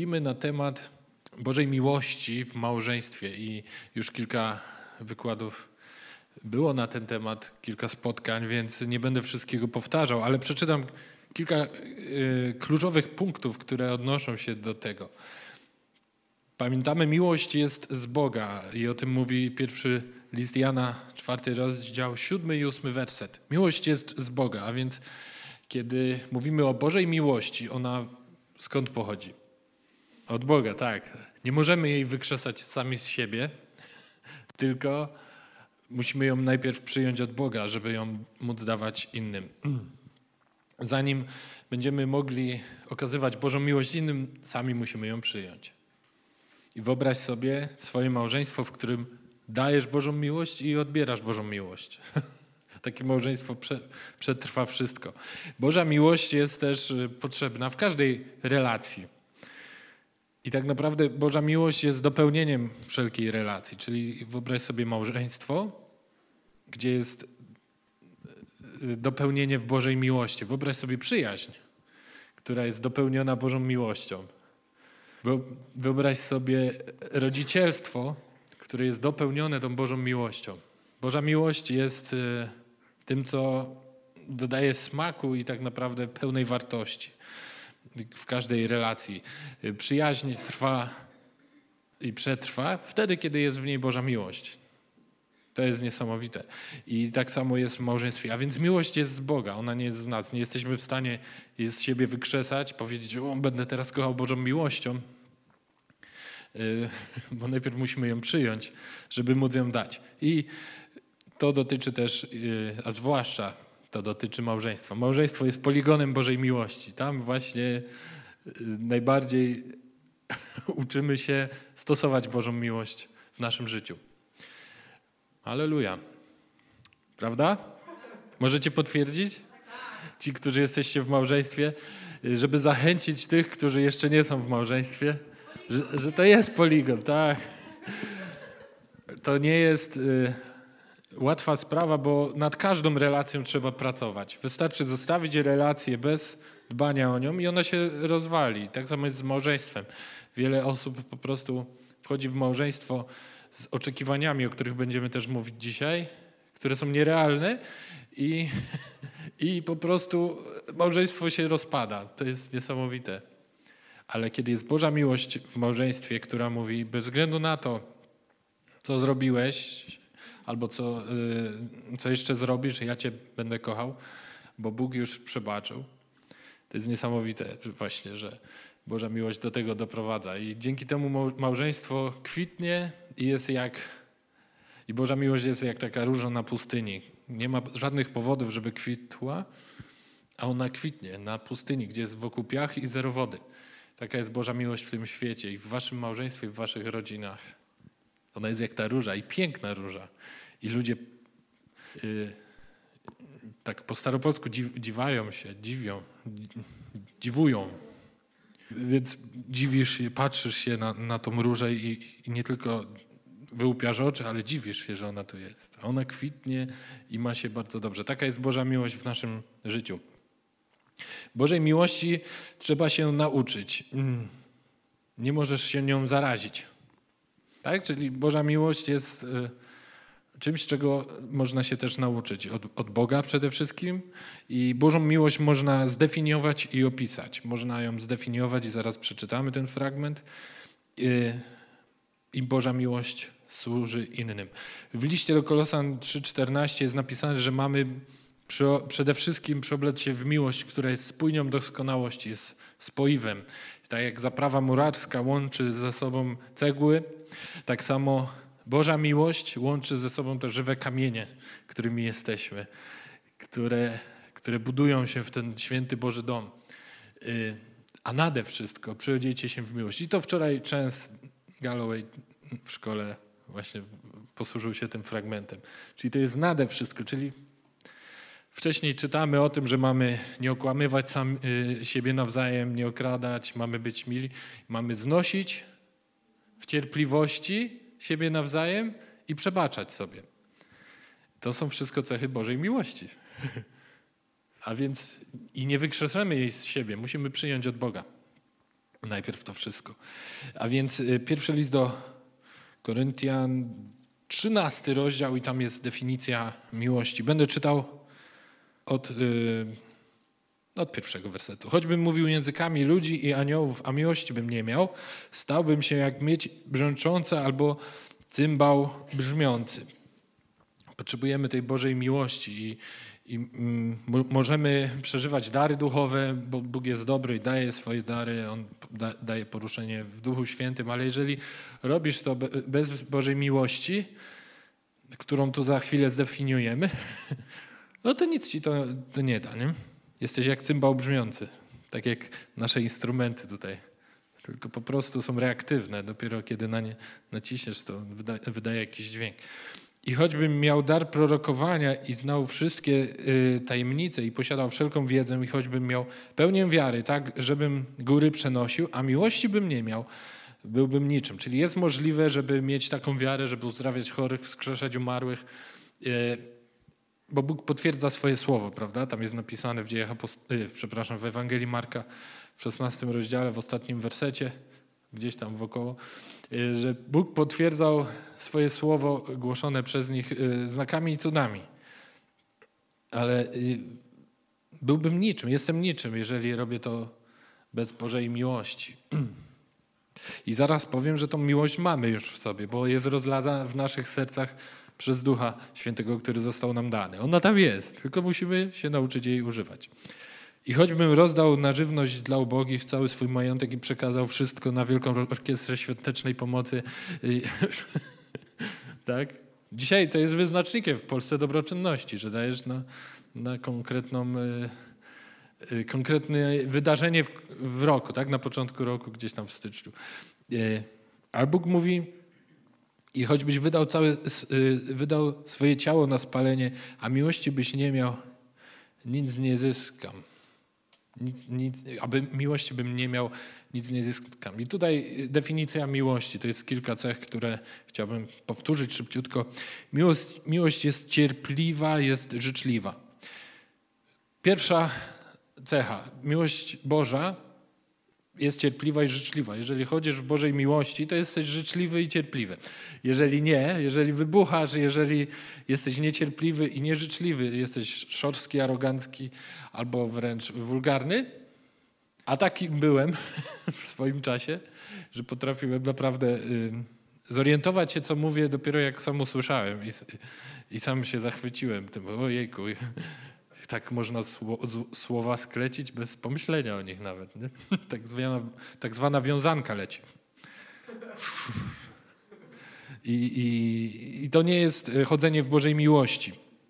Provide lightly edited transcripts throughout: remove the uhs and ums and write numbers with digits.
mówimy na temat Bożej miłości w małżeństwie i już kilka wykładów było na ten temat, kilka spotkań, więc nie będę wszystkiego powtarzał, ale przeczytam kilka kluczowych punktów, które odnoszą się do tego. Pamiętamy, miłość jest z Boga i o tym mówi pierwszy list Jana, 4 rozdział, 7 i 8 werset. Miłość jest z Boga, a więc kiedy mówimy o Bożej miłości, ona skąd pochodzi? Od Boga, tak. Nie możemy jej wykrzesać sami z siebie, tylko musimy ją najpierw przyjąć od Boga, żeby ją móc dawać innym. Zanim będziemy mogli okazywać Bożą miłość innym, sami musimy ją przyjąć. I wyobraź sobie swoje małżeństwo, w którym dajesz Bożą miłość i odbierasz Bożą miłość. Takie małżeństwo przetrwa wszystko. Boża miłość jest też potrzebna w każdej relacji. I tak naprawdę Boża miłość jest dopełnieniem wszelkiej relacji. Czyli wyobraź sobie małżeństwo, gdzie jest dopełnienie w Bożej miłości. Wyobraź sobie przyjaźń, która jest dopełniona Bożą miłością. Wyobraź sobie rodzicielstwo, które jest dopełnione tą Bożą miłością. Boża miłość jest tym, co dodaje smaku i tak naprawdę pełnej wartości w każdej relacji. Przyjaźń trwa i przetrwa wtedy, kiedy jest w niej Boża miłość. To jest niesamowite. I tak samo jest w małżeństwie. A więc miłość jest z Boga, ona nie jest z nas. Nie jesteśmy w stanie z siebie wykrzesać, powiedzieć, o, będę teraz kochał Bożą miłością, bo najpierw musimy ją przyjąć, żeby móc ją dać. I to dotyczy też, a zwłaszcza to dotyczy małżeństwa. Małżeństwo jest poligonem Bożej miłości. Tam właśnie najbardziej uczymy się stosować Bożą miłość w naszym życiu. Alleluja. Prawda? Możecie potwierdzić? Ci, którzy jesteście w małżeństwie, żeby zachęcić tych, którzy jeszcze nie są w małżeństwie, że to jest poligon, tak. To nie jest łatwa sprawa, bo nad każdą relacją trzeba pracować. Wystarczy zostawić relację bez dbania o nią i ona się rozwali. Tak samo jest z małżeństwem. Wiele osób po prostu wchodzi w małżeństwo z oczekiwaniami, o których będziemy też mówić dzisiaj, które są nierealne i po prostu małżeństwo się rozpada. To jest niesamowite. Ale kiedy jest Boża miłość w małżeństwie, która mówi, bez względu na to, co zrobiłeś, albo co jeszcze zrobisz, ja Cię będę kochał, bo Bóg już przebaczył. To jest niesamowite właśnie, że Boża miłość do tego doprowadza. I dzięki temu małżeństwo kwitnie i Boża miłość jest jak taka róża na pustyni. Nie ma żadnych powodów, żeby kwitła, a ona kwitnie na pustyni, gdzie jest wokół piach i zero wody. Taka jest Boża miłość w tym świecie i w waszym małżeństwie, w waszych rodzinach. Ona jest jak ta róża i piękna róża. I ludzie tak po staropolsku dziwują. Więc dziwisz się, patrzysz się na tą różę i nie tylko wyłupiasz oczy, ale dziwisz się, że ona tu jest. Ona kwitnie i ma się bardzo dobrze. Taka jest Boża miłość w naszym życiu. Bożej miłości trzeba się nauczyć. Nie możesz się nią zarazić. Tak? Czyli Boża miłość jest czymś, czego można się też nauczyć. Od Boga przede wszystkim. I Bożą miłość można zdefiniować i opisać. Można ją zdefiniować i zaraz przeczytamy ten fragment. I Boża miłość służy innym. W liście do Kolosan 3,14 jest napisane, że mamy przede wszystkim przeoblec się w miłość, która jest spójnią doskonałości, jest spoiwem. Tak jak zaprawa murarska łączy ze sobą cegły, tak samo Boża miłość łączy ze sobą te żywe kamienie, którymi jesteśmy, które budują się w ten święty Boży dom. A nade wszystko przyodziejcie się w miłość. I to wczoraj Chance Galloway w szkole właśnie posłużył się tym fragmentem. Czyli to jest nade wszystko, czyli wcześniej czytamy o tym, że mamy nie okłamywać siebie nawzajem, nie okradać, mamy być mili, mamy znosić w cierpliwości siebie nawzajem i przebaczać sobie. To są wszystko cechy Bożej miłości. A więc i nie wykrzesamy jej z siebie, musimy przyjąć od Boga. Najpierw to wszystko. A więc pierwszy list do Koryntian, 13 rozdział i tam jest definicja miłości. Będę czytał od pierwszego wersetu. Choćbym mówił językami ludzi i aniołów, a miłości bym nie miał, stałbym się jak miedź brzęcząca albo cymbał brzmiący. Potrzebujemy tej Bożej miłości i możemy przeżywać dary duchowe, bo Bóg jest dobry i daje swoje dary, On daje poruszenie w Duchu Świętym, ale jeżeli robisz to bez Bożej miłości, którą tu za chwilę zdefiniujemy, no to nic ci to nie da, nie? Jesteś jak cymbał brzmiący, tak jak nasze instrumenty tutaj. Tylko po prostu są reaktywne. Dopiero kiedy na nie naciśniesz, to wydaje jakiś dźwięk. I choćbym miał dar prorokowania i znał wszystkie tajemnice i posiadał wszelką wiedzę i choćbym miał pełnię wiary, tak, żebym góry przenosił, a miłości bym nie miał, byłbym niczym. Czyli jest możliwe, żeby mieć taką wiarę, żeby uzdrawiać chorych, wskrzeszać umarłych, bo Bóg potwierdza swoje słowo, prawda? Tam jest napisane w dziejach w Ewangelii Marka w 16 rozdziale, w ostatnim wersecie, gdzieś tam wokoło, że Bóg potwierdzał swoje słowo głoszone przez nich znakami i cudami. Ale byłbym niczym, jestem niczym, jeżeli robię to bez Bożej miłości. I zaraz powiem, że tą miłość mamy już w sobie, bo jest rozlana w naszych sercach przez Ducha Świętego, który został nam dany. Ona tam jest, tylko musimy się nauczyć jej używać. I choćbym rozdał na żywność dla ubogich cały swój majątek i przekazał wszystko na Wielką Orkiestrę Świątecznej Pomocy. Tak? Dzisiaj to jest wyznacznikiem w Polsce dobroczynności, że dajesz na konkretne wydarzenie w roku, tak? Na początku roku, gdzieś tam w styczniu. A Bóg mówi, i choćbyś wydał swoje ciało na spalenie, a miłości byś nie miał, nic nie zyskam. Aby miłości bym nie miał, nic nie zyskam. I tutaj definicja miłości, to jest kilka cech, które chciałbym powtórzyć szybciutko. Miłość jest cierpliwa, jest życzliwa. Pierwsza cecha, miłość Boża jest cierpliwa i życzliwa. Jeżeli chodzisz w Bożej miłości, to jesteś życzliwy i cierpliwy. Jeżeli nie, jeżeli wybuchasz, jeżeli jesteś niecierpliwy i nieżyczliwy, jesteś szorstki, arogancki albo wręcz wulgarny, a takim byłem w swoim czasie, że potrafiłem naprawdę zorientować się, co mówię, dopiero jak sam usłyszałem i sam się zachwyciłem tym, ojejku, tak można słowa sklecić bez pomyślenia o nich nawet. Nie? Tak zwana wiązanka leci. I to nie jest chodzenie w Bożej miłości.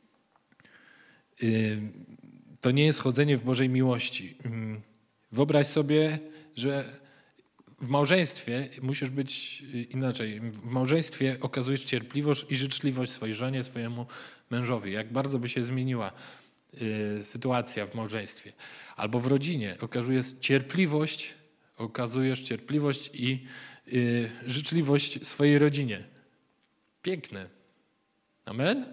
To nie jest chodzenie w Bożej miłości. Wyobraź sobie, że w małżeństwie musisz być inaczej. W małżeństwie okazujesz cierpliwość i życzliwość swojej żonie, swojemu mężowi. Jak bardzo by się zmieniła sytuacja w małżeństwie. Albo w rodzinie okazujesz cierpliwość i życzliwość swojej rodzinie. Piękne. Amen?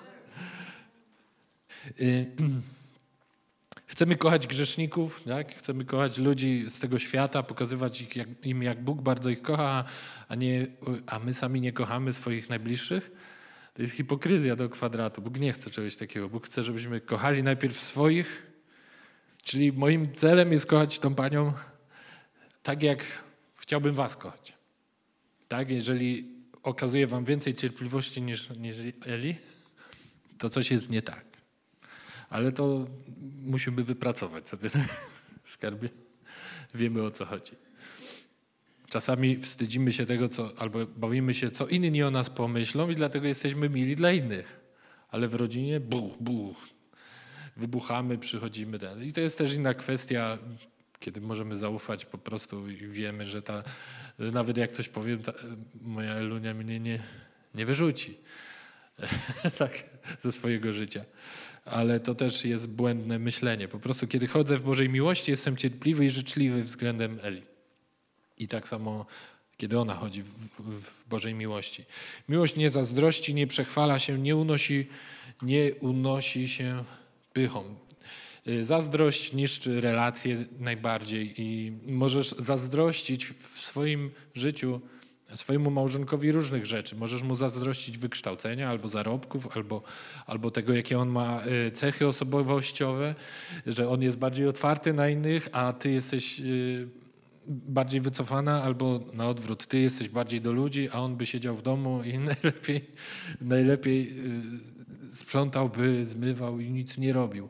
Chcemy kochać grzeszników, tak? Chcemy kochać ludzi z tego świata, pokazywać im, jak Bóg bardzo ich kocha, a my sami nie kochamy swoich najbliższych. To jest hipokryzja do kwadratu. Bóg nie chce czegoś takiego. Bóg chce, żebyśmy kochali najpierw swoich, czyli moim celem jest kochać tą panią tak, jak chciałbym was kochać. Tak, jeżeli okazuje wam więcej cierpliwości niż Eli, to coś jest nie tak. Ale to musimy wypracować sobie, skarbie. Wiemy, o co chodzi. Czasami wstydzimy się tego, albo bawimy się, co inni o nas pomyślą i dlatego jesteśmy mili dla innych. Ale w rodzinie wybuchamy, przychodzimy. I to jest też inna kwestia, kiedy możemy zaufać po prostu i wiemy, że nawet jak coś powiem, moja Elunia mnie nie wyrzuci tak, ze swojego życia. Ale to też jest błędne myślenie. Po prostu kiedy chodzę w Bożej miłości, jestem cierpliwy i życzliwy względem Eli. I tak samo, kiedy ona chodzi w Bożej miłości. Miłość nie zazdrości, nie przechwala się, nie unosi się pychą. Zazdrość niszczy relacje najbardziej i możesz zazdrościć w swoim życiu swojemu małżonkowi różnych rzeczy. Możesz mu zazdrościć wykształcenia albo zarobków, albo tego, jakie on ma cechy osobowościowe, że on jest bardziej otwarty na innych, a ty jesteś bardziej wycofana, albo na odwrót, ty jesteś bardziej do ludzi, a on by siedział w domu i najlepiej sprzątałby, zmywał i nic nie robił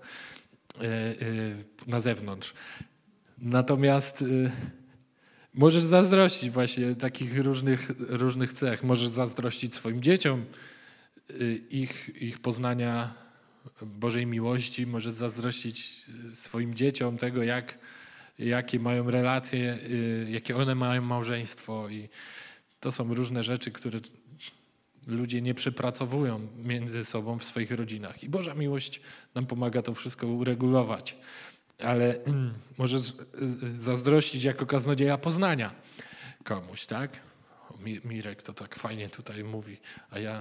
na zewnątrz. Natomiast możesz zazdrościć właśnie takich różnych cech. Możesz zazdrościć swoim dzieciom ich poznania Bożej miłości. Możesz zazdrościć swoim dzieciom tego, jakie mają relacje, jakie one mają małżeństwo. I to są różne rzeczy, które ludzie nie przepracowują między sobą w swoich rodzinach. I Boża miłość nam pomaga to wszystko uregulować. Ale możesz zazdrościć jako kaznodzieja poznania komuś, tak? Mirek to tak fajnie tutaj mówi, a ja...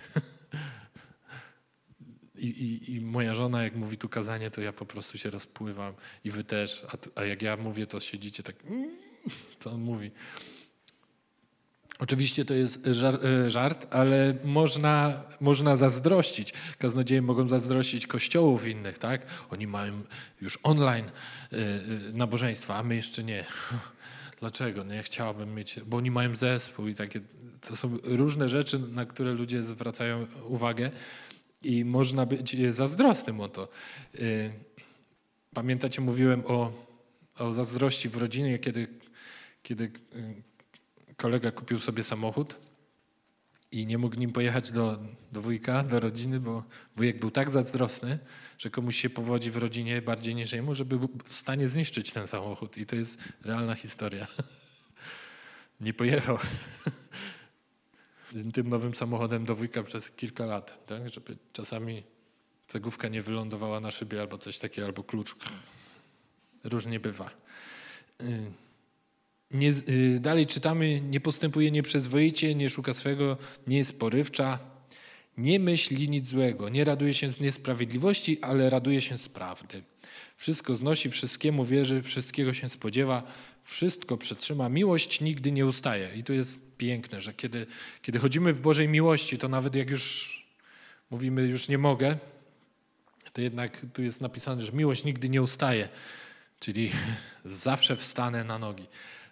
I moja żona, jak mówi tu kazanie, to ja po prostu się rozpływam i wy też. A jak ja mówię, to siedzicie tak... Co on mówi? Oczywiście to jest żart, ale można zazdrościć. Kaznodzieje mogą zazdrościć kościołów innych, tak? Oni mają już online nabożeństwa, a my jeszcze nie. Dlaczego? No ja chciałabym mieć, bo oni mają zespół i takie. To są różne rzeczy, na które ludzie zwracają uwagę i można być zazdrosnym o to. Pamiętacie, mówiłem o zazdrości w rodzinie, kiedy kolega kupił sobie samochód i nie mógł nim pojechać do wujka, do rodziny, bo wujek był tak zazdrosny, że komuś się powodzi w rodzinie bardziej niż jemu, żeby był w stanie zniszczyć ten samochód. I to jest realna historia. Nie pojechał tym nowym samochodem do wujka przez kilka lat, tak? Żeby czasami cegówka nie wylądowała na szybie albo coś takiego, albo klucz. Różnie bywa. Dalej czytamy, nie postępuje nieprzyzwoicie, nie szuka swego, nie jest porywcza, nie myśli nic złego, nie raduje się z niesprawiedliwości, ale raduje się z prawdy. Wszystko znosi, wszystkiemu wierzy, wszystkiego się spodziewa, wszystko przetrzyma. Miłość nigdy nie ustaje. I to jest piękne, że kiedy chodzimy w Bożej miłości, to nawet jak już mówimy, już nie mogę, to jednak tu jest napisane, że miłość nigdy nie ustaje. Czyli zawsze wstanę na nogi.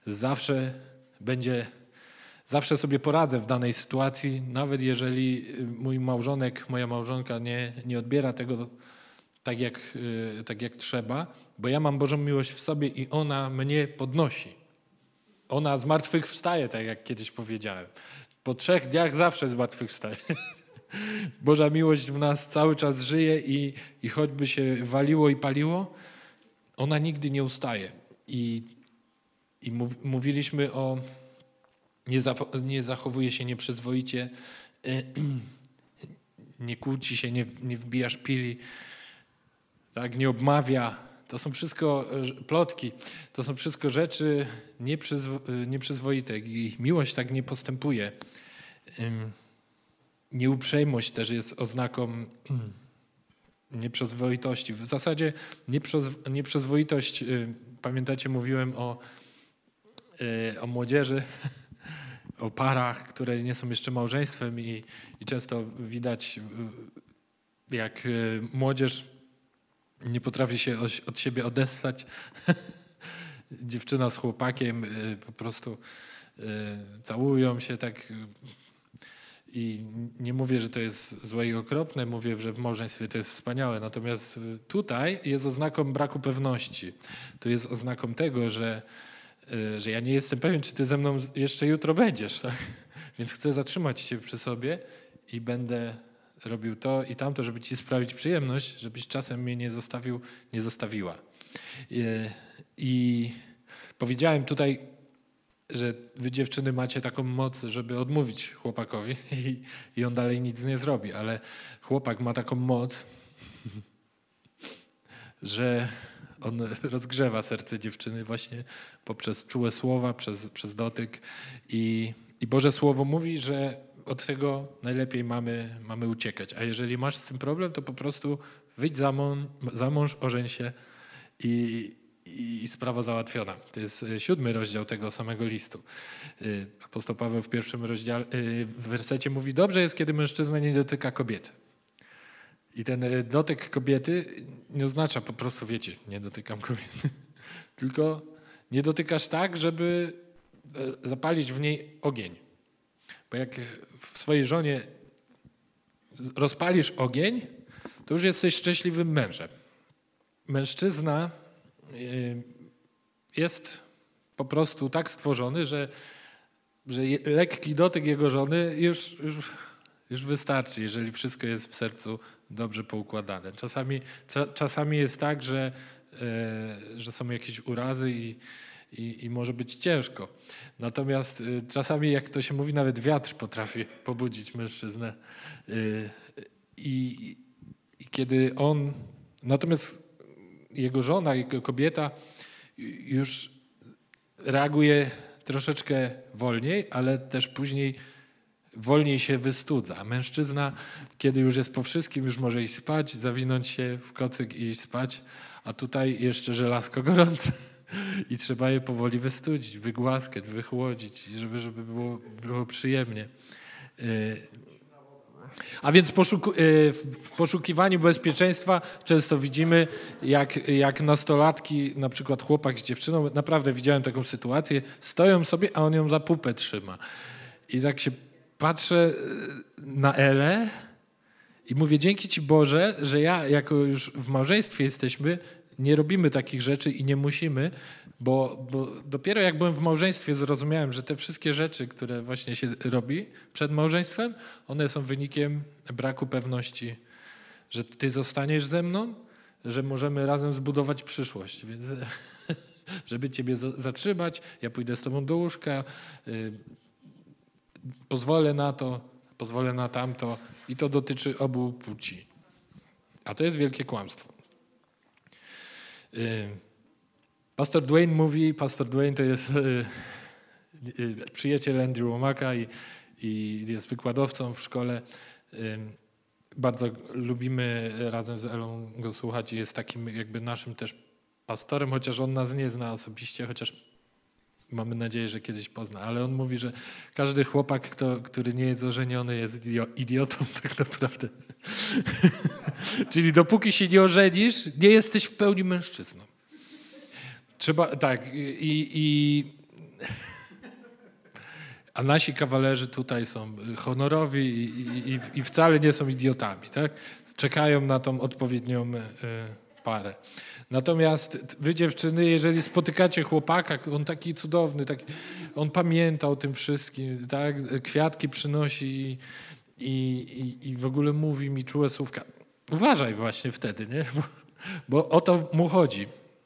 Zawsze sobie poradzę w danej sytuacji, nawet jeżeli mój małżonek, moja małżonka nie odbiera tego tak jak trzeba, bo ja mam Bożą miłość w sobie i ona mnie podnosi. Ona zmartwychwstaje, tak jak kiedyś powiedziałem. Po 3 dniach zawsze zmartwychwstaje. Boża miłość w nas cały czas żyje i choćby się waliło i paliło, ona nigdy nie ustaje. I mówiliśmy o nie zachowuje się nieprzyzwoicie, nie kłóci się, nie wbija szpili, tak, nie obmawia. To są wszystko plotki, to są wszystko rzeczy nieprzyzwoite i miłość tak nie postępuje. Nieuprzejmość też jest oznaką nieprzyzwoitości. W zasadzie nieprzyzwoitość, pamiętacie, mówiłem o młodzieży, o parach, które nie są jeszcze małżeństwem i często widać, jak młodzież nie potrafi się od siebie odessać. Dziewczyna z chłopakiem po prostu całują się tak. I nie mówię, że to jest złe i okropne, mówię, że w małżeństwie to jest wspaniałe. Natomiast tutaj jest oznaką braku pewności. To jest oznaką tego, że ja nie jestem pewien, czy ty ze mną jeszcze jutro będziesz. Tak? Więc chcę zatrzymać się przy sobie i będę robił to i tamto, żeby ci sprawić przyjemność, żebyś czasem mnie nie zostawił, nie zostawiła. I powiedziałem tutaj, że wy dziewczyny macie taką moc, żeby odmówić chłopakowi i on dalej nic nie zrobi, ale chłopak ma taką moc, że on rozgrzewa serce dziewczyny właśnie poprzez czułe słowa, przez dotyk. I Boże Słowo mówi, że od tego najlepiej mamy uciekać. A jeżeli masz z tym problem, to po prostu wyjdź za mąż, ożeń się i sprawa załatwiona. To jest 7 rozdział tego samego listu. Apostoł Paweł w 1 rozdziale, w wersecie mówi: dobrze jest, kiedy mężczyzna nie dotyka kobiety. I ten dotyk kobiety nie oznacza po prostu, wiecie, nie dotykam kobiety, tylko nie dotykasz tak, żeby zapalić w niej ogień. Bo jak w swojej żonie rozpalisz ogień, to już jesteś szczęśliwym mężem. Mężczyzna jest po prostu tak stworzony, że lekki dotyk jego żony już wystarczy, jeżeli wszystko jest w sercu dobrze poukładane. Czasami jest tak, że są jakieś urazy i może być ciężko. Natomiast czasami, jak to się mówi, nawet wiatr potrafi pobudzić mężczyznę. I kiedy natomiast jego żona, jego kobieta już reaguje troszeczkę wolniej, ale też później wolniej się wystudza. A mężczyzna, kiedy już jest po wszystkim, już może iść spać, zawinąć się w kocyk i iść spać, a tutaj jeszcze żelazko gorące i trzeba je powoli wystudzić, wygłaskać, wychłodzić, żeby było przyjemnie. A więc w poszukiwaniu bezpieczeństwa często widzimy, jak nastolatki, na przykład chłopak z dziewczyną, naprawdę widziałem taką sytuację, stoją sobie, a on ją za pupę trzyma. I tak się patrzę na Elę i mówię: dzięki Ci Boże, że jako już w małżeństwie jesteśmy, nie robimy takich rzeczy i nie musimy, bo dopiero jak byłem w małżeństwie, zrozumiałem, że te wszystkie rzeczy, które właśnie się robi przed małżeństwem, one są wynikiem braku pewności, że Ty zostaniesz ze mną, że możemy razem zbudować przyszłość. Więc żeby Ciebie zatrzymać, ja pójdę z Tobą do łóżka, pozwolę na to, pozwolę na tamto i to dotyczy obu płci. A to jest wielkie kłamstwo. Pastor Dwayne to jest przyjaciel Andrew Womacka i jest wykładowcą w szkole. Bardzo lubimy razem z Elą go słuchać i jest takim jakby naszym też pastorem, chociaż on nas nie zna osobiście, chociaż mamy nadzieję, że kiedyś pozna. Ale on mówi, że każdy chłopak, który nie jest ożeniony, jest idiotą tak naprawdę. Czyli dopóki się nie ożenisz, nie jesteś w pełni mężczyzną. Trzeba, tak, a nasi kawalerzy tutaj są honorowi i wcale nie są idiotami, tak? Czekają na tą odpowiednią parę. Natomiast wy, dziewczyny, jeżeli spotykacie chłopaka, on taki cudowny, on pamięta o tym wszystkim, tak? Kwiatki przynosi i w ogóle mówi mi czułe słówka. Uważaj właśnie wtedy, nie? Bo o to mu chodzi.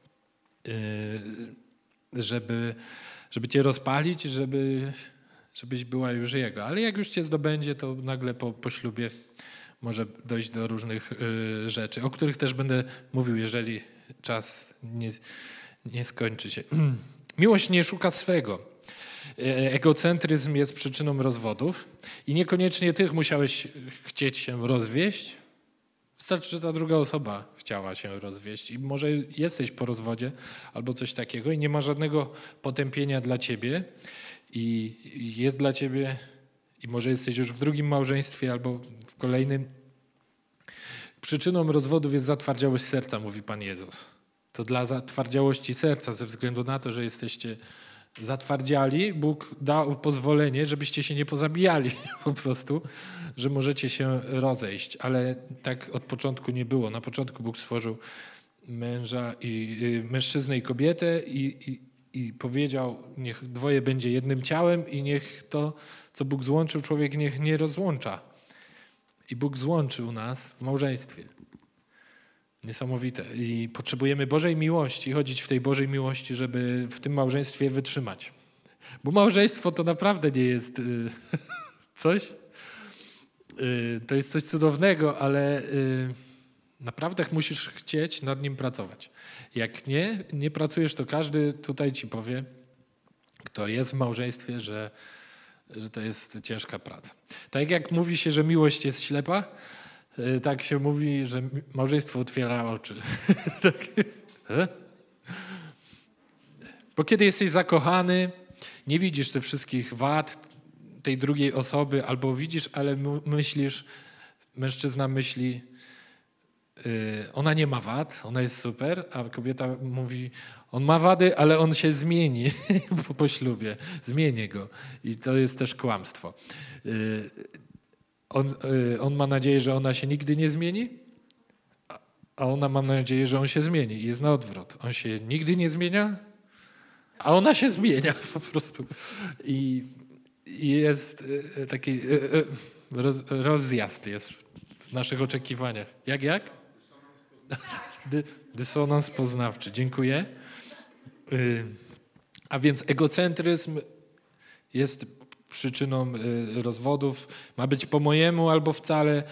Żeby cię rozpalić, żebyś była już jego. Ale jak już cię zdobędzie, to nagle po ślubie może dojść do różnych rzeczy, o których też będę mówił, jeżeli czas nie skończy się. Miłość nie szuka swego. Egocentryzm jest przyczyną rozwodów i niekoniecznie tych musiałeś chcieć się rozwieść. Wystarczy, że ta druga osoba chciała się rozwieść i może jesteś po rozwodzie albo coś takiego i nie ma żadnego potępienia dla ciebie i jest dla ciebie i może jesteś już w drugim małżeństwie albo w kolejnym. Przyczyną rozwodów jest zatwardziałość serca, mówi Pan Jezus. To dla zatwardziałości serca, ze względu na to, że jesteście zatwardziali, Bóg dał pozwolenie, żebyście się nie pozabijali po prostu, że możecie się rozejść. Ale tak od początku nie było. Na początku Bóg stworzył mężczyznę i kobietę i powiedział, niech dwoje będzie jednym ciałem i niech to, co Bóg złączył, człowiek niech nie rozłącza. I Bóg złączył nas w małżeństwie. Niesamowite. I potrzebujemy Bożej miłości, chodzić w tej Bożej miłości, żeby w tym małżeństwie wytrzymać. Bo małżeństwo to naprawdę nie jest coś. To jest coś cudownego, ale naprawdę musisz chcieć nad nim pracować. Jak nie pracujesz, to każdy tutaj ci powie, kto jest w małżeństwie, że to jest ciężka praca. Tak jak mówi się, że miłość jest ślepa, tak się mówi, że małżeństwo otwiera oczy. Tak. Bo kiedy jesteś zakochany, nie widzisz tych wszystkich wad tej drugiej osoby, albo widzisz, ale myślisz, mężczyzna myśli, ona nie ma wad, ona jest super, a kobieta mówi, on ma wady, ale on się zmieni po ślubie, zmienię go. I to jest też kłamstwo. On ma nadzieję, że ona się nigdy nie zmieni, a ona ma nadzieję, że on się zmieni. I jest na odwrót. On się nigdy nie zmienia, a ona się zmienia po prostu. I jest taki rozjazd jest w naszych oczekiwaniach. Jak? Dysonans poznawczy. Dziękuję. A więc egocentryzm jest przyczyną rozwodów. Ma być po mojemu albo wcale.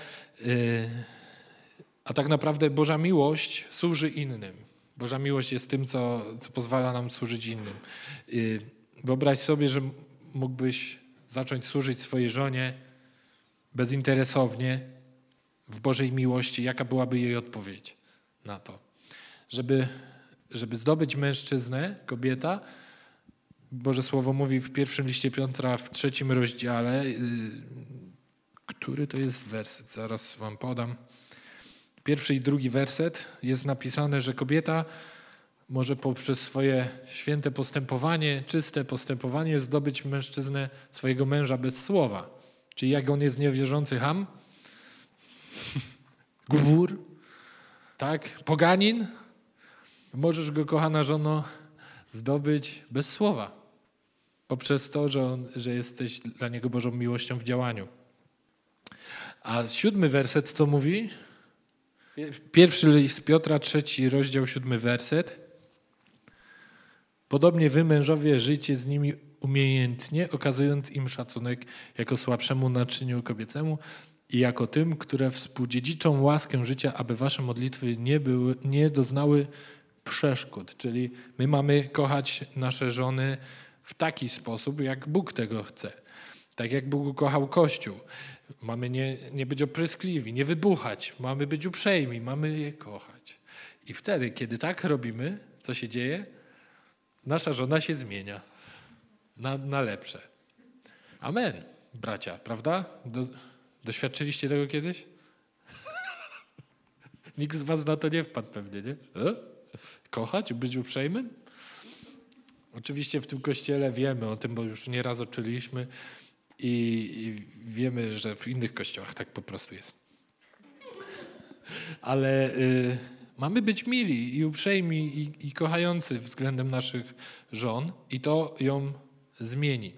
A tak naprawdę Boża miłość służy innym. Boża miłość jest tym, co pozwala nam służyć innym. Wyobraź sobie, że mógłbyś zacząć służyć swojej żonie bezinteresownie w Bożej miłości. Jaka byłaby jej odpowiedź na to? Żeby zdobyć mężczyznę, kobieta, Boże Słowo mówi w pierwszym liście Piotra w 3 rozdziale, który to jest werset, zaraz wam podam. 1. i 2 werset jest napisane, że kobieta może poprzez swoje święte postępowanie, czyste postępowanie zdobyć mężczyznę, swojego męża bez słowa. Czyli jak on jest niewierzący cham, gwór, tak, poganin, możesz go, kochana żono, zdobyć bez słowa. Poprzez to, że jesteś dla niego Bożą miłością w działaniu. A 7 werset co mówi? 1 list Piotra, 3 rozdział, 7 werset. Podobnie wy, mężowie, żyjcie z nimi umiejętnie, okazując im szacunek jako słabszemu naczyniu kobiecemu i jako tym, które współdziedziczą łaskę życia, aby wasze modlitwy nie doznały przeszkód. Czyli my mamy kochać nasze żony w taki sposób, jak Bóg tego chce. Tak jak Bóg kochał Kościół. Mamy nie być opryskliwi, nie wybuchać. Mamy być uprzejmi, mamy je kochać. I wtedy, kiedy tak robimy, co się dzieje? Nasza żona się zmienia na lepsze. Amen, bracia, prawda? Doświadczyliście tego kiedyś? Nikt z was na to nie wpadł pewnie, nie? Kochać, być uprzejmym? Oczywiście w tym kościele wiemy o tym, bo już nieraz uczyliśmy i wiemy, że w innych kościołach tak po prostu jest. Ale mamy być mili i uprzejmi i kochający względem naszych żon i to ją zmieni.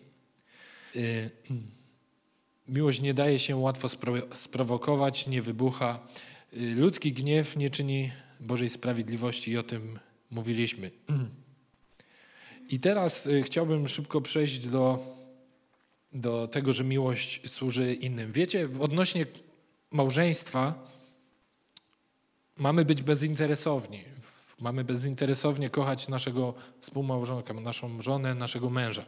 Miłość nie daje się łatwo sprowokować, nie wybucha. Ludzki gniew nie czyni Bożej sprawiedliwości i o tym mówiliśmy. I teraz chciałbym szybko przejść do tego, że miłość służy innym. Wiecie, odnośnie małżeństwa mamy być bezinteresowni. Mamy bezinteresownie kochać naszego współmałżonka, naszą żonę, naszego męża.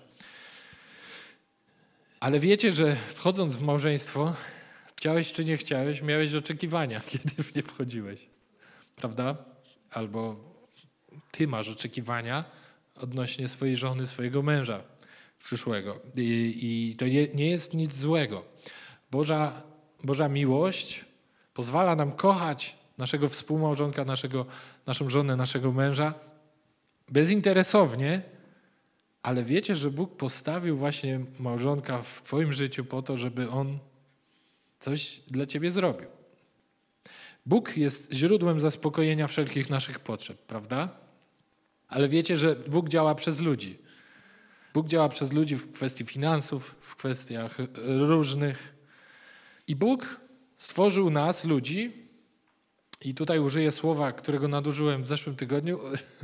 Ale wiecie, że wchodząc w małżeństwo, chciałeś czy nie chciałeś, miałeś oczekiwania, kiedy w nie wchodziłeś. Prawda? Albo ty masz oczekiwania odnośnie swojej żony, swojego męża przyszłego. I to nie jest nic złego. Boża miłość pozwala nam kochać naszego współmałżonka, naszą żonę, naszego męża bezinteresownie, ale wiecie, że Bóg postawił właśnie małżonka w twoim życiu po to, żeby on coś dla ciebie zrobił. Bóg jest źródłem zaspokojenia wszelkich naszych potrzeb, prawda? Ale wiecie, że Bóg działa przez ludzi. Bóg działa przez ludzi w kwestii finansów, w kwestiach różnych. I Bóg stworzył nas, ludzi, i tutaj użyję słowa, którego nadużyłem w zeszłym tygodniu,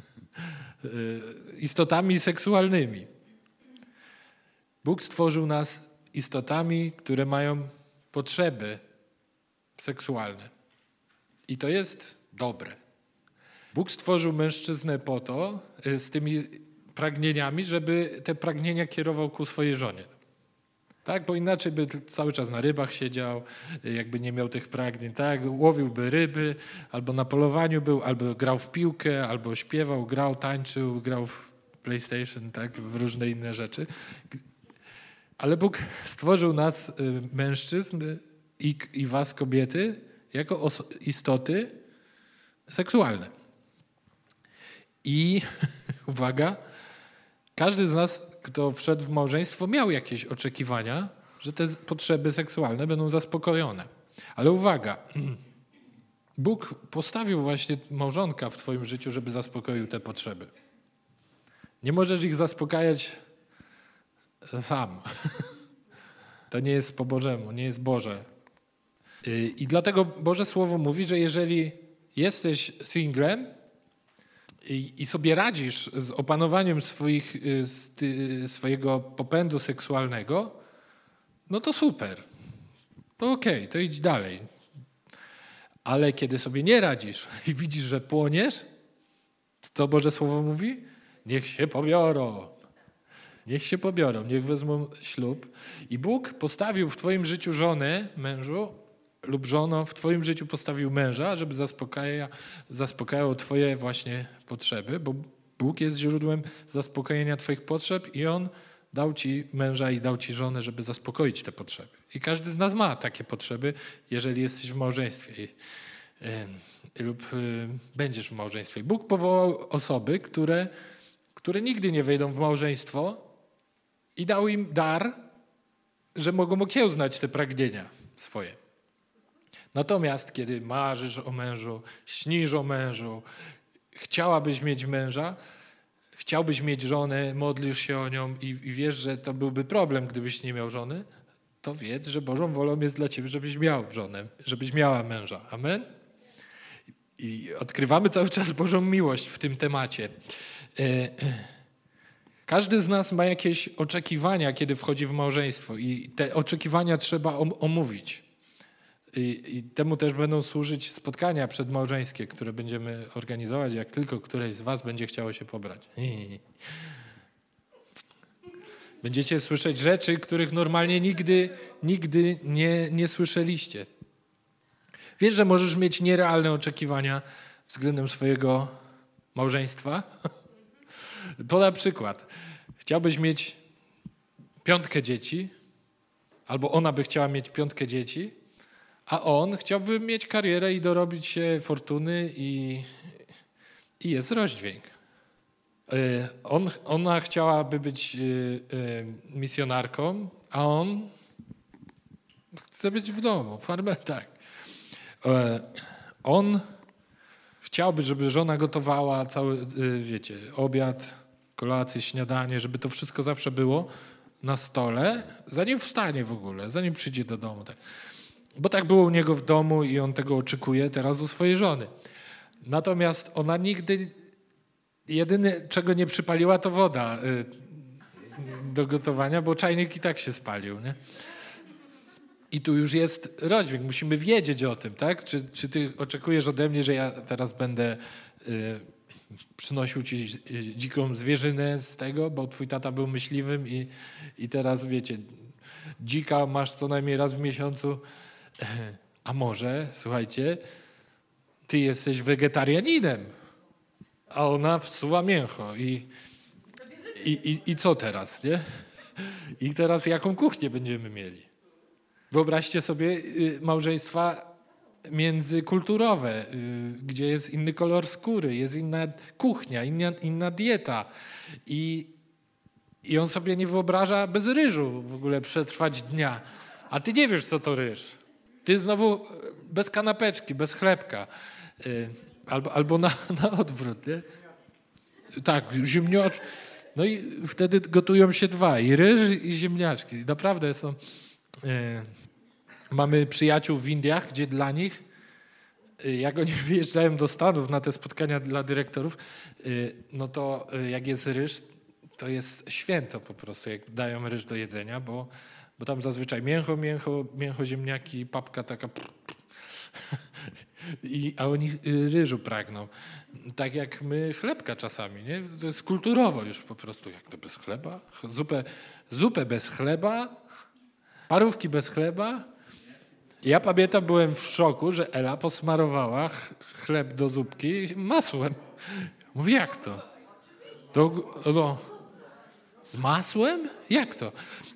istotami seksualnymi. Bóg stworzył nas istotami, które mają potrzeby seksualne. I to jest dobre. Bóg stworzył mężczyznę po to, z tymi pragnieniami, żeby te pragnienia kierował ku swojej żonie. Tak, bo inaczej by cały czas na rybach siedział, jakby nie miał tych pragnień, tak? Łowiłby ryby, albo na polowaniu był, albo grał w piłkę, albo śpiewał, grał, tańczył, grał w PlayStation, tak? W różne inne rzeczy. Ale Bóg stworzył nas, mężczyzn i was, kobiety, jako istoty seksualne. I uwaga, każdy z nas, kto wszedł w małżeństwo, miał jakieś oczekiwania, że te potrzeby seksualne będą zaspokojone. Ale uwaga, Bóg postawił właśnie małżonka w twoim życiu, żeby zaspokoił te potrzeby. Nie możesz ich zaspokajać sam. To nie jest po Bożemu, nie jest Boże. I dlatego Boże Słowo mówi, że jeżeli jesteś singlem i sobie radzisz z opanowaniem swojego popędu seksualnego, no to super. To okej, to idź dalej. Ale kiedy sobie nie radzisz i widzisz, że płoniesz, co Boże Słowo mówi? Niech się pobiorą. Niech się pobiorą, niech wezmą ślub. I Bóg postawił w twoim życiu żonę, mężu, lub żono, w twoim życiu postawił męża, żeby zaspokajał twoje właśnie potrzeby, bo Bóg jest źródłem zaspokojenia twoich potrzeb i On dał ci męża i dał ci żonę, żeby zaspokoić te potrzeby. I każdy z nas ma takie potrzeby, jeżeli jesteś w małżeństwie lub będziesz w małżeństwie. Bóg powołał osoby, które nigdy nie wejdą w małżeństwo i dał im dar, że mogą okiełznać te pragnienia swoje. Natomiast kiedy marzysz o mężu, śnisz o mężu, chciałabyś mieć męża, chciałbyś mieć żonę, modlisz się o nią i wiesz, że to byłby problem, gdybyś nie miał żony, to wiedz, że Bożą wolą jest dla ciebie, żebyś miał żonę, żebyś miała męża. Amen? I odkrywamy cały czas Bożą miłość w tym temacie. Każdy z nas ma jakieś oczekiwania, kiedy wchodzi w małżeństwo i te oczekiwania trzeba omówić. I temu też będą służyć spotkania przedmałżeńskie, które będziemy organizować, jak tylko któreś z was będzie chciało się pobrać. Będziecie słyszeć rzeczy, których normalnie nigdy nie słyszeliście. Wiesz, że możesz mieć nierealne oczekiwania względem swojego małżeństwa? Podam przykład. Chciałbyś mieć 5 dzieci, albo ona by chciała mieć 5 dzieci, a on chciałby mieć karierę i dorobić się fortuny i jest rozdźwięk. Ona chciałaby być misjonarką, a on chce być w domu, tak. On chciałby, żeby żona gotowała cały, wiecie, obiad, kolację, śniadanie, żeby to wszystko zawsze było na stole, zanim wstanie w ogóle, zanim przyjdzie do domu. Tak. Bo tak było u niego w domu i on tego oczekuje teraz u swojej żony. Natomiast ona nigdy, jedyne czego nie przypaliła, to woda do gotowania, bo czajnik i tak się spalił. Nie? I tu już jest rozdźwięk. Musimy wiedzieć o tym, tak? Czy ty oczekujesz ode mnie, że ja teraz będę przynosił ci dziką zwierzynę z tego, bo twój tata był myśliwym i teraz, wiecie, dzika masz co najmniej raz w miesiącu. A może, słuchajcie, ty jesteś wegetarianinem, a ona wsuwa mięcho. I co teraz, nie? I teraz jaką kuchnię będziemy mieli? Wyobraźcie sobie małżeństwa międzykulturowe, gdzie jest inny kolor skóry, jest inna kuchnia, inna dieta. I on sobie nie wyobraża bez ryżu w ogóle przetrwać dnia. A ty nie wiesz, co to ryż. Ty znowu bez kanapeczki, bez chlebka. Albo na odwrót, nie? Tak, ziemniaczki. No i wtedy gotują się dwa, i ryż, i ziemniaczki. Naprawdę są... Mamy przyjaciół w Indiach, gdzie dla nich, jak oni wyjeżdżają do Stanów na te spotkania dla dyrektorów, no to jak jest ryż, to jest święto po prostu, jak dają ryż do jedzenia, bo tam zazwyczaj mięcho, ziemniaki, papka taka... A oni ryżu pragną. Tak jak my chlebka czasami, nie? To jest kulturowo już po prostu. Jak to bez chleba? Zupę bez chleba? Parówki bez chleba? Ja pamiętam, byłem w szoku, że Ela posmarowała chleb do zupki masłem. Mówię, jak to? Z masłem? Jak to?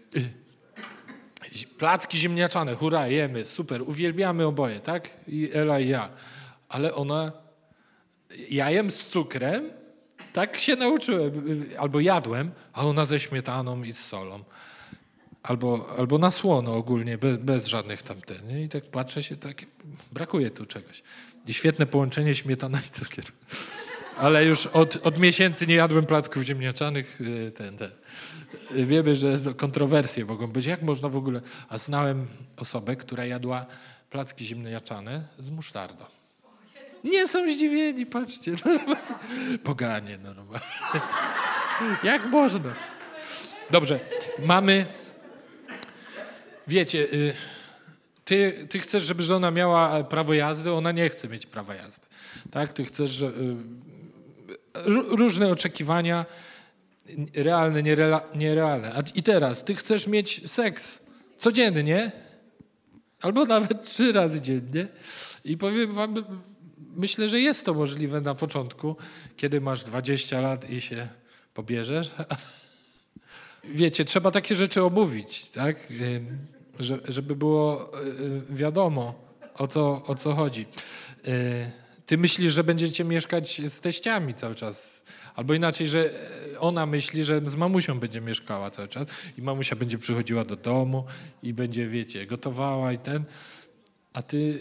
Placki ziemniaczane, hurra, jemy, super, uwielbiamy oboje, tak? I Ela i ja. Ale ja jem z cukrem, tak się nauczyłem, albo jadłem, a ona ze śmietaną i z solą. Albo na słono ogólnie, bez żadnych tamten. Nie? I tak patrzę się, tak brakuje tu czegoś. I świetne połączenie śmietana i cukier. Ale już od miesięcy nie jadłem placków ziemniaczanych. Wiemy, że to kontrowersje mogą być. Jak można w ogóle... A znałem osobę, która jadła placki ziemniaczane z musztardą. Nie są zdziwieni, patrzcie. Poganie, normalnie. Jak można? Dobrze, mamy... Wiecie, ty chcesz, żeby żona miała prawo jazdy, ona nie chce mieć prawa jazdy. Tak? Ty chcesz, że... Różne oczekiwania, realne, nierealne. I teraz, ty chcesz mieć seks codziennie, albo nawet 3 razy dziennie. I powiem wam, myślę, że jest to możliwe na początku, kiedy masz 20 lat i się pobierzesz. Wiecie, trzeba takie rzeczy omówić, tak? Żeby było wiadomo, o co chodzi. Ty myślisz, że będziecie mieszkać z teściami cały czas. Albo inaczej, że ona myśli, że z mamusią będzie mieszkała cały czas i mamusia będzie przychodziła do domu i będzie, wiecie, gotowała i a ty,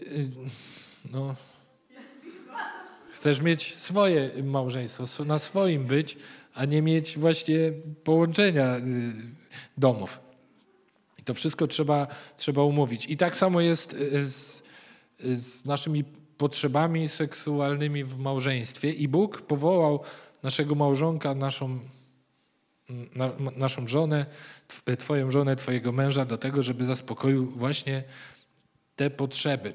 chcesz mieć swoje małżeństwo, na swoim być, a nie mieć właśnie połączenia domów. I to wszystko trzeba umówić. I tak samo jest z naszymi potrzebami seksualnymi w małżeństwie. I Bóg powołał naszego małżonka, naszą żonę, twoją żonę, twojego męża do tego, żeby zaspokoił właśnie te potrzeby.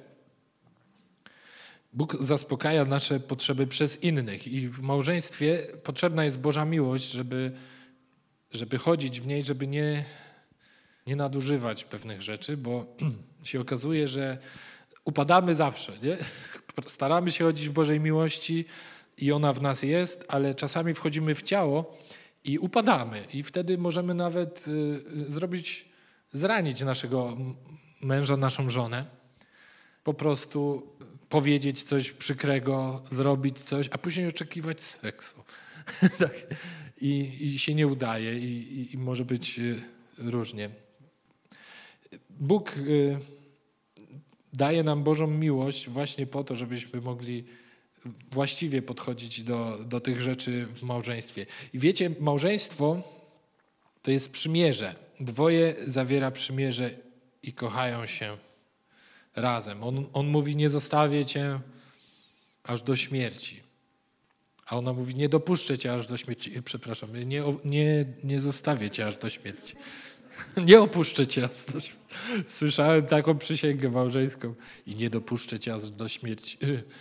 Bóg zaspokaja nasze potrzeby przez innych i w małżeństwie potrzebna jest Boża miłość, żeby chodzić w niej, żeby nie nadużywać pewnych rzeczy, bo się okazuje, że upadamy zawsze, nie? Staramy się chodzić w Bożej miłości i ona w nas jest, ale czasami wchodzimy w ciało i upadamy i wtedy możemy nawet zranić naszego męża, naszą żonę. Po prostu powiedzieć coś przykrego, zrobić coś, a później oczekiwać seksu. Tak. I się nie udaje i może być różnie. Bóg daje nam Bożą miłość właśnie po to, żebyśmy mogli właściwie podchodzić do tych rzeczy w małżeństwie. I wiecie, małżeństwo to jest przymierze. Dwoje zawiera przymierze i kochają się razem. On mówi, nie zostawię cię aż do śmierci. A ona mówi, nie dopuszczę cię aż do śmierci. Przepraszam, nie zostawię cię aż do śmierci. Nie opuszczę cię aż do śmierci. Słyszałem taką przysięgę małżeńską. I nie dopuszczę cię aż do śmierci.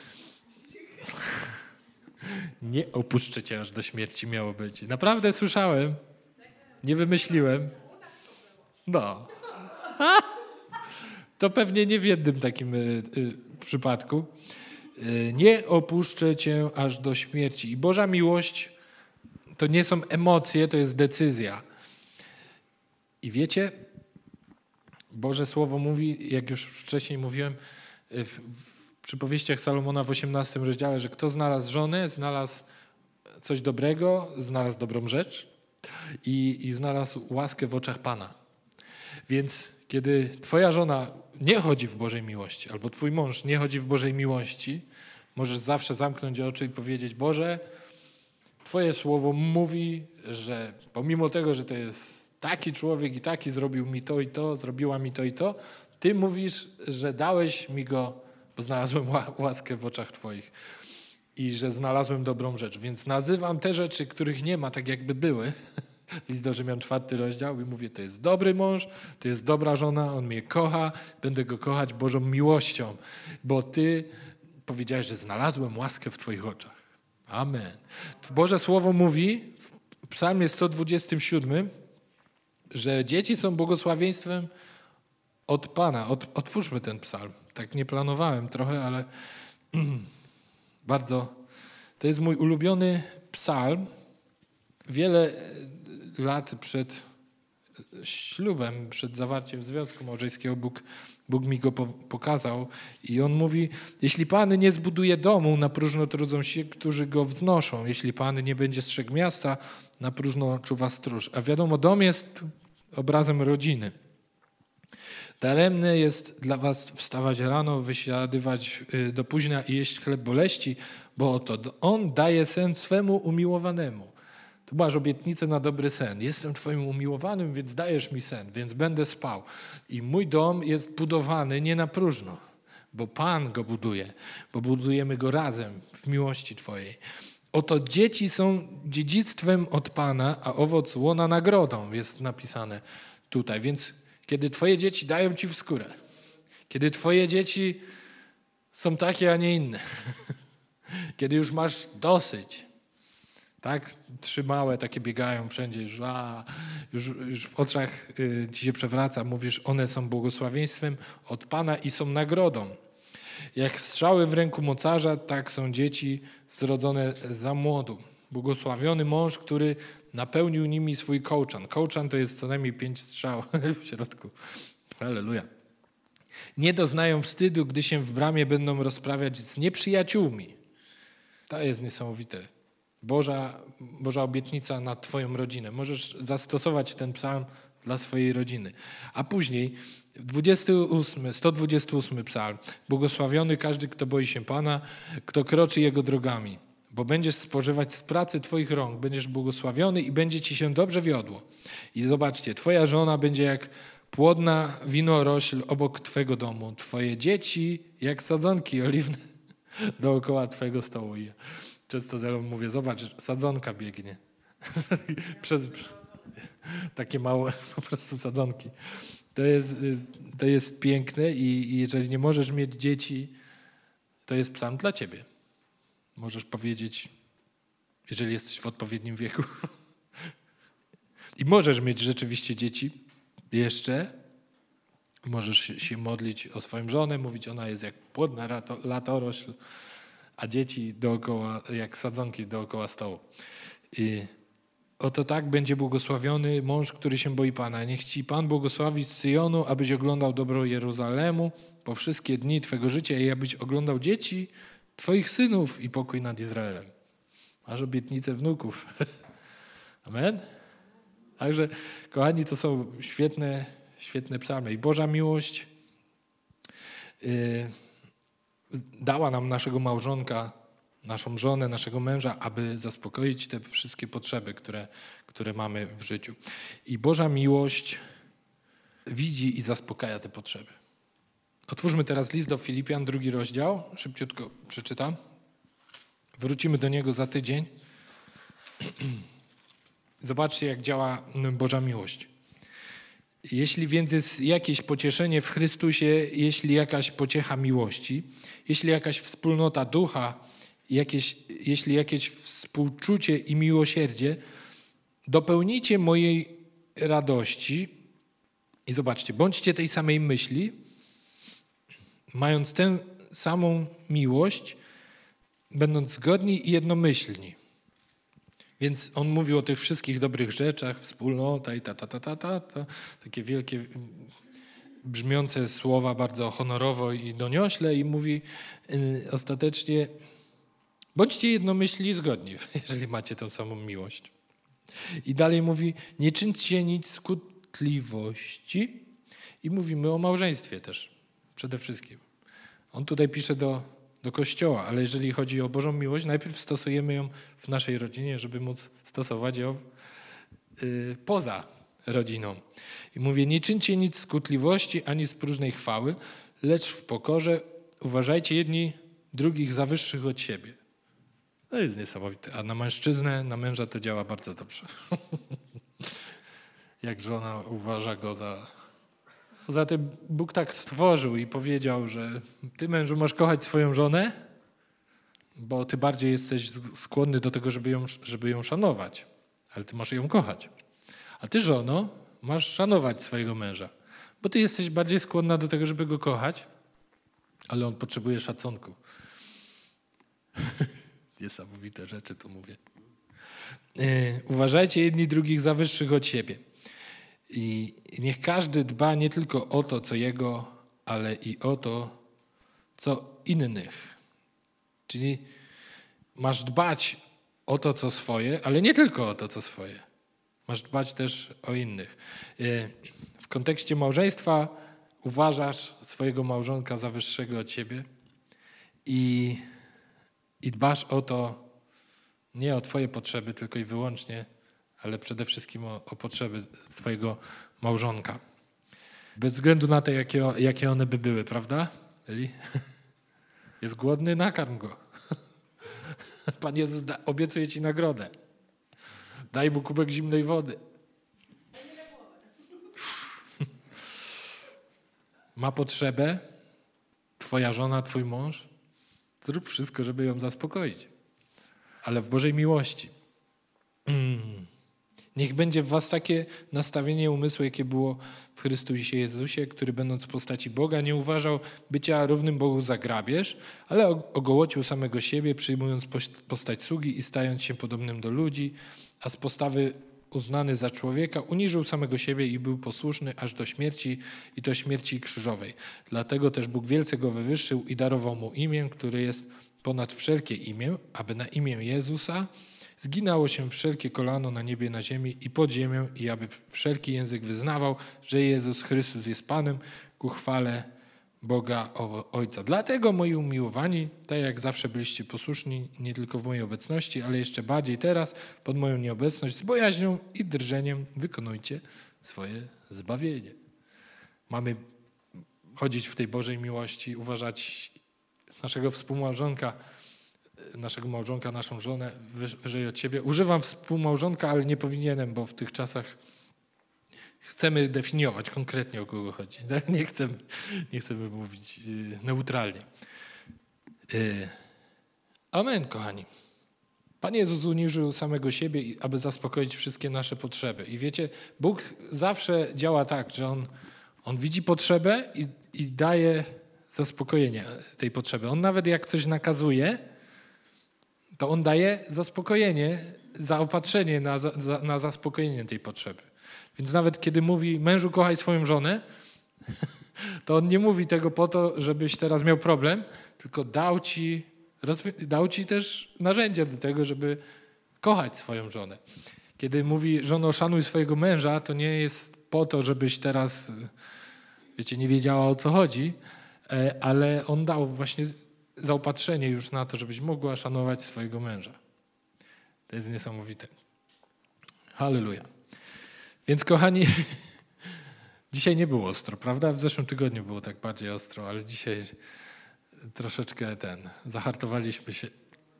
Nie opuszczę cię aż do śmierci miało być. Naprawdę słyszałem. Nie wymyśliłem. No. To pewnie nie w jednym takim przypadku. Nie opuszczę cię aż do śmierci. I Boża miłość to nie są emocje, to jest decyzja. I wiecie, Boże Słowo mówi, jak już wcześniej mówiłem, w przypowieściach Salomona w 18 rozdziale, że kto znalazł żonę, znalazł coś dobrego, znalazł dobrą rzecz i znalazł łaskę w oczach Pana. Więc kiedy twoja żona nie chodzi w Bożej miłości, albo twój mąż nie chodzi w Bożej miłości, możesz zawsze zamknąć oczy i powiedzieć, Boże, Twoje Słowo mówi, że pomimo tego, że to jest taki człowiek i taki zrobił mi to i to, zrobiła mi to i to, Ty mówisz, że dałeś mi go, bo znalazłem łaskę w oczach Twoich i że znalazłem dobrą rzecz. Więc nazywam te rzeczy, których nie ma, tak jakby były. List do Rzymian 4 rozdział i mówię, to jest dobry mąż, to jest dobra żona, on mnie kocha, będę go kochać Bożą miłością, bo Ty powiedziałeś, że znalazłem łaskę w Twoich oczach. Amen. Boże Słowo mówi w Psalmie 127, że dzieci są błogosławieństwem od Pana. Otwórzmy ten psalm. Tak nie planowałem trochę, ale bardzo. To jest mój ulubiony psalm. Wiele lat przed ślubem, przed zawarciem związku małżeńskiego Bóg mi go pokazał i on mówi: jeśli Pan nie zbuduje domu, na próżno trudzą się, którzy go wznoszą. Jeśli Pan nie będzie strzegł miasta, na próżno czuwa stróż. A wiadomo, dom jest obrazem rodziny. Daremne jest dla was wstawać rano, wysiadywać do późna i jeść chleb boleści, bo oto on daje sen swemu umiłowanemu. Tu masz obietnicę na dobry sen. Jestem twoim umiłowanym, więc dajesz mi sen, więc będę spał. I mój dom jest budowany nie na próżno, bo Pan go buduje, bo budujemy go razem w miłości twojej. Oto dzieci są dziedzictwem od Pana, a owoc łona nagrodą, jest napisane tutaj. Więc kiedy twoje dzieci dają ci w skórę, kiedy twoje dzieci są takie, a nie inne, kiedy już masz dosyć, tak? 3 małe takie biegają wszędzie, już w oczach ci się przewraca, mówisz, one są błogosławieństwem od Pana i są nagrodą. Jak strzały w ręku mocarza, tak są dzieci zrodzone za młodu. Błogosławiony mąż, który napełnił nimi swój kołczan. Kołczan to jest co najmniej 5 strzał w środku. Halleluja. Nie doznają wstydu, gdy się w bramie będą rozprawiać z nieprzyjaciółmi. To jest niesamowite. Boża obietnica na twoją rodzinę. Możesz zastosować ten psalm dla swojej rodziny. A później 128 psalm. Błogosławiony każdy, kto boi się Pana, kto kroczy Jego drogami. Bo będziesz spożywać z pracy twoich rąk, będziesz błogosławiony i będzie ci się dobrze wiodło. I zobaczcie, twoja żona będzie jak płodna winorośl obok twego domu. Twoje dzieci jak sadzonki oliwne dookoła twojego stołu. I często Zelon mówię, zobacz, sadzonka biegnie. Przez takie małe po prostu sadzonki. To jest piękne i jeżeli nie możesz mieć dzieci, to jest psalm dla ciebie. Możesz powiedzieć, jeżeli jesteś w odpowiednim wieku. I możesz mieć rzeczywiście dzieci jeszcze. Możesz się modlić o swoją żonę, mówić, ona jest jak płodna latorośl, a dzieci dookoła, jak sadzonki dookoła stołu. I oto tak będzie błogosławiony mąż, który się boi Pana. Niech ci Pan błogosławi z Syjonu, abyś oglądał dobro Jeruzalemu po wszystkie dni twego życia i abyś oglądał dzieci twoich synów i pokój nad Izraelem. Masz obietnicę wnuków. Amen? Także, kochani, to są świetne psalmy. I Boża miłość dała nam naszego małżonka, naszą żonę, naszego męża, aby zaspokoić te wszystkie potrzeby, które mamy w życiu. I Boża miłość widzi i zaspokaja te potrzeby. Otwórzmy teraz list do Filipian, 2 rozdział. Szybciutko przeczytam. Wrócimy do niego za tydzień. Zobaczcie, jak działa Boża miłość. Jeśli więc jest jakieś pocieszenie w Chrystusie, jeśli jakaś pociecha miłości, jeśli jakaś wspólnota ducha, jeśli jakieś współczucie i miłosierdzie, dopełnijcie mojej radości i zobaczcie, bądźcie tej samej myśli, mając tę samą miłość, będąc zgodni i jednomyślni. Więc on mówił o tych wszystkich dobrych rzeczach, wspólnota i takie wielkie, brzmiące słowa bardzo honorowo i doniośle i mówi ostatecznie, bądźcie jednomyślni i zgodni, jeżeli macie tę samą miłość. I dalej mówi, nie czyńcie nic skutliwości i mówimy o małżeństwie też, przede wszystkim. On tutaj pisze do Kościoła, ale jeżeli chodzi o Bożą miłość, najpierw stosujemy ją w naszej rodzinie, żeby móc stosować ją poza rodziną. I mówię, nie czyńcie nic skutliwości ani z próżnej chwały, lecz w pokorze uważajcie jedni drugich za wyższych od siebie. To jest niesamowite. A na mężczyznę, na męża to działa bardzo dobrze. Jak żona uważa go za... Poza tym Bóg tak stworzył i powiedział, że ty, mężu, masz kochać swoją żonę, bo ty bardziej jesteś skłonny do tego, żeby ją szanować, ale ty masz ją kochać. A ty, żono, masz szanować swojego męża, Bo ty jesteś bardziej skłonna do tego, żeby go kochać, ale on potrzebuje szacunku. Niesamowite rzeczy tu mówię. Uważajcie jedni drugich za wyższych od siebie. I niech każdy dba nie tylko o to, co jego, ale i o to, co innych. Czyli masz dbać o to, co swoje, ale nie tylko o to, co swoje. Masz dbać też o innych. W kontekście małżeństwa uważasz swojego małżonka za wyższego od ciebie i dbasz o to, nie o twoje potrzeby tylko i wyłącznie, ale przede wszystkim o potrzeby twojego małżonka. Bez względu na to, jakie one by były, prawda, Eli? Jest głodny, nakarm go. Pan Jezus obiecuje ci nagrodę. Daj mu kubek zimnej wody. Ma potrzebę, twoja żona, twój mąż, zrób wszystko, żeby ją zaspokoić. Ale w Bożej miłości. Niech będzie w was takie nastawienie umysłu, jakie było w Chrystusie Jezusie, który będąc w postaci Boga nie uważał bycia równym Bogu za grabież, ale ogołocił samego siebie, przyjmując postać sługi i stając się podobnym do ludzi, a z postawy uznany za człowieka uniżył samego siebie i był posłuszny aż do śmierci i to śmierci krzyżowej. Dlatego też Bóg wielce go wywyższył i darował mu imię, które jest ponad wszelkie imię, aby na imię Jezusa zginało się wszelkie kolano na niebie, na ziemi i pod ziemią i aby wszelki język wyznawał, że Jezus Chrystus jest Panem ku chwale Boga Ojca. Dlatego, moi umiłowani, tak jak zawsze byliście posłuszni, nie tylko w mojej obecności, ale jeszcze bardziej teraz, pod moją nieobecność, z bojaźnią i drżeniem wykonujcie swoje zbawienie. Mamy chodzić w tej Bożej miłości, uważać naszego współmałżonka, naszą żonę wyżej od siebie. Używam współmałżonka, ale nie powinienem, bo w tych czasach chcemy definiować konkretnie, o kogo chodzi. Nie chcemy mówić neutralnie. Amen, kochani. Pan Jezus uniżył samego siebie, aby zaspokoić wszystkie nasze potrzeby. I wiecie, Bóg zawsze działa tak, że On widzi potrzebę i daje zaspokojenie tej potrzeby. On nawet jak coś nakazuje, to On daje zaspokojenie, zaopatrzenie na zaspokojenie tej potrzeby. Więc nawet kiedy mówi mężu kochaj swoją żonę, to On nie mówi tego po to, żebyś teraz miał problem, tylko dał ci też narzędzia do tego, żeby kochać swoją żonę. Kiedy mówi żono szanuj swojego męża, to nie jest po to, żebyś teraz, wiecie, nie wiedziała o co chodzi, ale On dał właśnie zaopatrzenie już na to, żebyś mogła szanować swojego męża. To jest niesamowite. Halleluja. Więc kochani, dzisiaj nie było ostro, prawda? W zeszłym tygodniu było tak bardziej ostro, ale dzisiaj troszeczkę zahartowaliśmy się.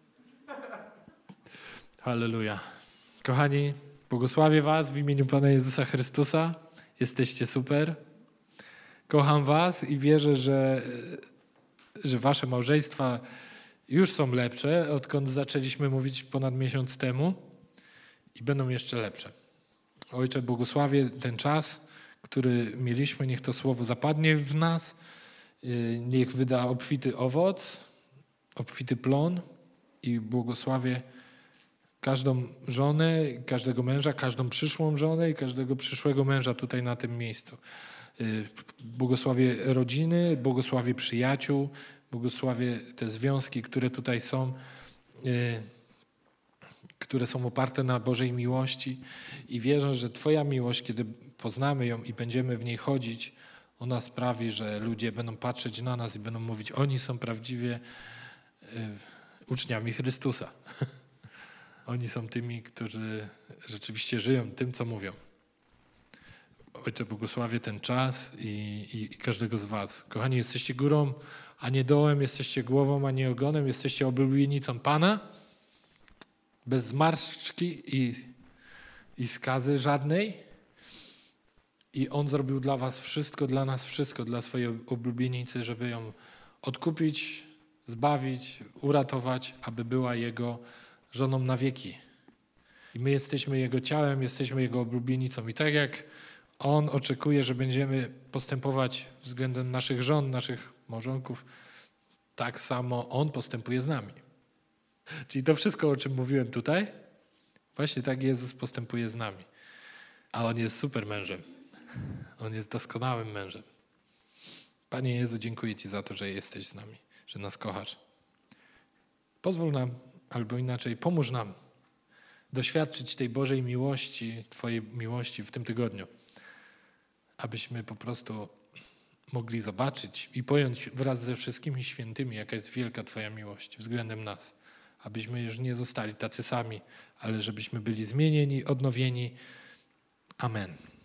Halleluja. Kochani, błogosławię was w imieniu Pana Jezusa Chrystusa. Jesteście super. Kocham was i wierzę, że wasze małżeństwa już są lepsze, odkąd zaczęliśmy mówić ponad miesiąc temu i będą jeszcze lepsze. Ojcze, błogosławię ten czas, który mieliśmy, niech to słowo zapadnie w nas, niech wyda obfity owoc, obfity plon i błogosławię każdą żonę, każdego męża, każdą przyszłą żonę i każdego przyszłego męża tutaj na tym miejscu. Błogosławię rodziny, błogosławię przyjaciół, błogosławię te związki, które tutaj są, które są oparte na Bożej miłości i wierzę, że Twoja miłość, kiedy poznamy ją i będziemy w niej chodzić, ona sprawi, że ludzie będą patrzeć na nas i będą mówić, oni są prawdziwie uczniami Chrystusa. Oni są tymi, którzy rzeczywiście żyją tym, co mówią. Ojcze, błogosławię ten czas i każdego z was. Kochani, jesteście górą, a nie dołem, jesteście głową, a nie ogonem, jesteście oblubienicą Pana, bez zmarszczki i skazy żadnej. I On zrobił dla was wszystko, dla nas wszystko, dla swojej oblubienicy, żeby ją odkupić, zbawić, uratować, aby była Jego żoną na wieki. I my jesteśmy Jego ciałem, jesteśmy Jego oblubienicą. I tak jak On oczekuje, że będziemy postępować względem naszych żon, naszych małżonków. Tak samo On postępuje z nami. Czyli to wszystko, o czym mówiłem tutaj, właśnie tak Jezus postępuje z nami. A On jest super mężem. On jest doskonałym mężem. Panie Jezu, dziękuję Ci za to, że jesteś z nami, że nas kochasz. Pozwól nam, albo inaczej, pomóż nam doświadczyć tej Bożej miłości, Twojej miłości w tym tygodniu. Abyśmy po prostu mogli zobaczyć i pojąć wraz ze wszystkimi świętymi, jaka jest wielka Twoja miłość względem nas. Abyśmy już nie zostali tacy sami, ale żebyśmy byli zmienieni, odnowieni. Amen.